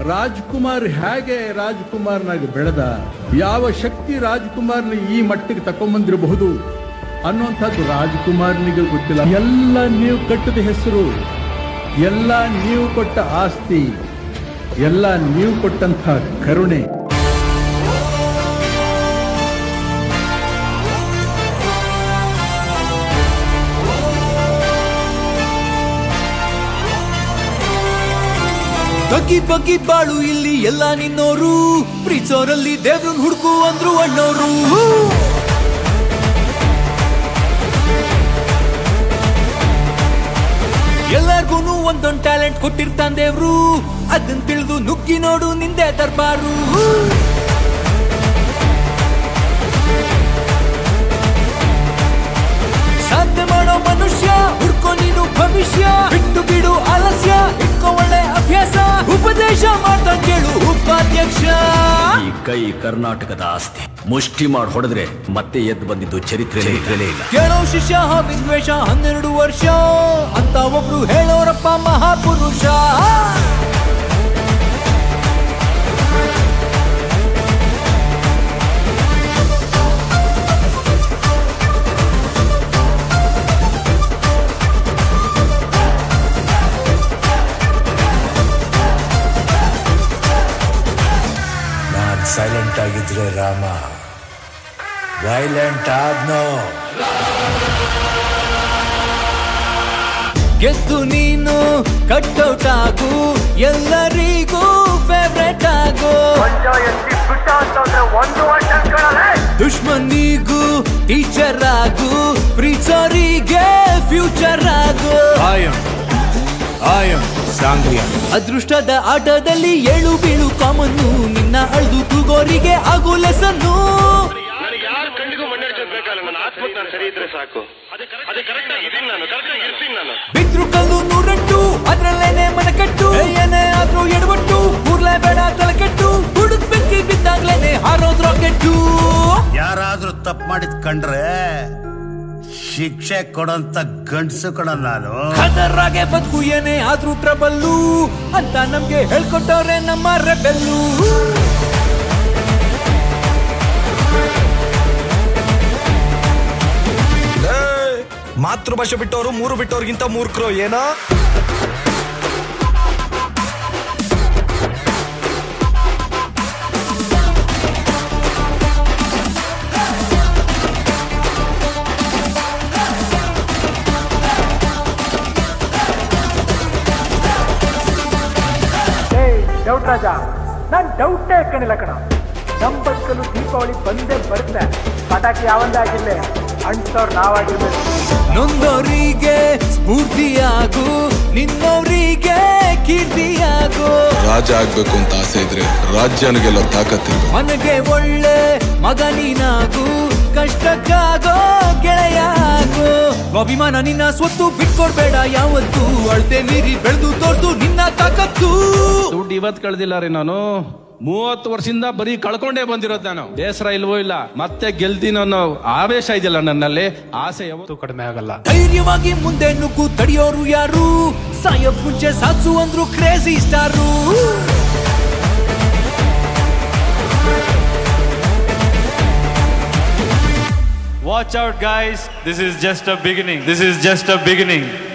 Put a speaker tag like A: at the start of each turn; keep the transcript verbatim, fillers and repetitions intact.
A: ರಾಜ್ಕುಮಾರ್ ಹೇಗೆ ರಾಜ್ಕುಮಾರ್ನಾಗಿ ಬೆಳೆದ, ಯಾವ ಶಕ್ತಿ ರಾಜ್ಕುಮಾರ್ನ ಈ ಮಟ್ಟಿಗೆ ತಕೊಂಬಂದಿರಬಹುದು ಅನ್ನುವಂಥದ್ದು ರಾಜ್ಕುಮಾರ್ನಿಗೆ ಗೊತ್ತಿಲ್ಲ. ಎಲ್ಲ ನೀವು ಕಟ್ಟಿದ ಹೆಸರು, ಎಲ್ಲ ನೀವು ಕೊಟ್ಟ ಆಸ್ತಿ, ಎಲ್ಲ ನೀವು ಕೊಟ್ಟಂಥ ಕರುಣೆ.
B: ಬಗ್ಗಿ ಬಗ್ಗಿ ಬಾಳು ಇಲ್ಲಿ ಎಲ್ಲ ನಿನ್ನೋರು, ಪ್ರೀಚೋರಲ್ಲಿ ದೇವ್ರನ್ ಹುಡುಕು ಅಂದ್ರು ಅಣ್ಣೋರು. ಎಲ್ಲಾರ್ಗೂನು ಒಂದೊಂದ್ ಟ್ಯಾಲೆಂಟ್ ಕೊಟ್ಟಿರ್ತಾನ್ ದೇವ್ರು, ಅದನ್ ತಿಳಿದು ನುಗ್ಗಿ ನೋಡು ನಿಂದೆ ದರ್ಬಾರು. ಸಾಧ್ಯ ಮಾಡೋ ಮನುಷ್ಯ ಹುಡ್ಕೋ ನೀನು ಭವಿಷ್ಯ, ಬಿಟ್ಟು ಬಿಡು ಆಲಸ್ಯ, ಇಟ್ಕೋ ಒಳ್ಳೆ ಅಭ್ಯಾಸ, ಉಪದೇಶ ಮಾಡ್ತಾ ಕೇಳು ಉಪಾಧ್ಯಕ್ಷ.
C: ಈ ಕೈ ಕರ್ನಾಟಕದ ಆಸ್ತಿ, ಮುಷ್ಟಿ ಮಾಡಿ ಹೊಡೆದ್ರೆ ಮತ್ತೆ ಎದ್ದು ಬಂದಿದ್ದು ಚರಿತ್ರೆ ಇಲ್ಲ.
B: ಕೇಳೋ ಶಿಷ್ಯ ವಿದ್ವೇಷ ಹನ್ನೆರಡು ವರ್ಷ ಅಂತ ಒಬ್ರು ಹೇಳೋರಪ್ಪ ಮಹಾಪುರುಷ.
D: ಸೈಲೆಂಟ್ ಆಗಿದ್ರೆ ರಾಮ, ವೈಲೆಂಟ್ ಆದ್ನೋ.
B: ಗೆದ್ದು ನೀನು ಕಟ್ಔಟ್ ಆಗು, ಎಲ್ಲರಿಗೂ ಫೇವ್ರೇಟ್ ಆಗು. ದುಶ್ಮನಿಗೂ ಟೀಚರ್ ಆಗು, ಪ್ರೀಚರಿಗೆ ಫ್ಯೂಚರ್ ಆಗು. ಅದೃಷ್ಟದ ಆಟದಲ್ಲಿ ಏಳು ಬೀಳು ಕಾಮನ್ನು, ನಿನ್ನ ಅಳ್ದು ತೂಗೋರಿಗೆ ಆಗು ಲೆಸನ್ನು. ಬಿದ್ರು ಕಲ್ಲು ನೂರೆಂಟು ಅದ್ರಲ್ಲೇನೆ ಮನಕಟ್ಟು, ಏನೇ ಆದ್ರೂ ಎಡವಟ್ಟು ಕೂರ್ಲೇ ಬೇಡ ತಲೆಕೆಟ್ಟು, ಹುಡುಕ್ ಬೆಂಕಿ ಬಿದ್ದಾಗ್ಲೇನೆ ಹಾರೋದ್ ರಾಕೆಟ್ಟು.
E: ಯಾರಾದ್ರೂ ತಪ್ಪು ಮಾಡಿದ್ ಕಂಡ್ರೆ ಶಿಕ್ಷೆ ಕೊಡಂತ ಗಂಡ್ಸು ಕಣ ನಾನು.
B: ಖತರಾಗೆ ಬದುಕು ಏನೇ ಆದ್ರೂ ಟ್ರಬಲ್ಲು ಅಂತ ನಮ್ಗೆ ಹೇಳ್ಕೊಟ್ಟವ್ರೆ ನಮ್ಮ ರೆಬೆಲ್ಲು.
D: ಮಾತೃಭಾಷೆ ಬಿಟ್ಟವರು ಮೂರು ಬಿಟ್ಟವ್ರಿಗಿಂತ ಮೂರ್ಖರು ಏನೋ.
F: ಡೌಟ್ ರಾಜ, ನಾನ್ ಡೌಟೇ ಕಣಿಲ್ಲ ಕಣ. ನಮ್ ಬದುಕಲು ದೀಪಾವಳಿ ಬಂದೇ ಬರುತ್ತೆ, ಪಟಾಕಿ ಯಾವಂದೇ ಆಗಿರ್ಲಿ ಅಂಟವ್ರು ನಾವಾಗಿರ್ಬೇಕು.
B: ನೊಂದವರಿಗೆ ಸ್ಫೂರ್ತಿಯಾಗು, ನಿನ್ನವರಿಗೆ ಕೀರ್ತಿಯಾಗು.
G: ರಾಜ ಆಗ್ಬೇಕು ಅಂತ ಆಸೆ ಇದ್ರೆ ರಾಜ್ಯನಿಗೆಲ್ಲ ತಾಕತ್ತಿಲ್ಲ.
B: ಮನೆಗೆ ಒಳ್ಳೆ ಮಗ ನೀನಾಗು, ಕಷ್ಟಕ್ಕಾಗೋ ಗೆಳೆಯ ಆಗು. ಅಭಿಮಾನ ನಿನ್ನ ಸ್ವತ್ತು ಬಿಟ್ಕೊಡ್ಬೇಡ ಯಾವತ್ತು, ಅಳತೆ ಮೀರಿ ಬೆಳೆದು ತೋರ್ಸು ನಿನ್ನ ತಾಕತ್ತು.
H: ದುಡ್ಡು ಇವತ್ತು ಕಳ್ದಿಲ್ಲ ರೀ, ನಾನು ಮೂವತ್ತು ವರ್ಷದಿಂದ ಬರೀ ಕಳ್ಕೊಂಡೇ ಬಂದಿರೋದು. ನಾನು ಬೇಸರ ಇಲ್ವೋ ಇಲ್ಲ, ಮತ್ತೆ ಗೆಲ್ತೀನಿ ಅನ್ನೋ ಆವೇಶ ಇದೆಯಲ್ಲ ನನ್ನಲ್ಲಿ, ಆಸೆ ಯಾವತ್ತೂ ಕಡಿಮೆ ಆಗಲ್ಲ.
B: ಧೈರ್ಯವಾಗಿ ಮುಂದೆ ನುಗ್ಗು, ತಡೆಯೋರು ಯಾರು, ಸಾಯ ಮುಂಚೆ ಸಾತ್ಸು ಅಂದ್ರು crazy star.
I: Watch out guys, this is just a beginning. This is just a beginning.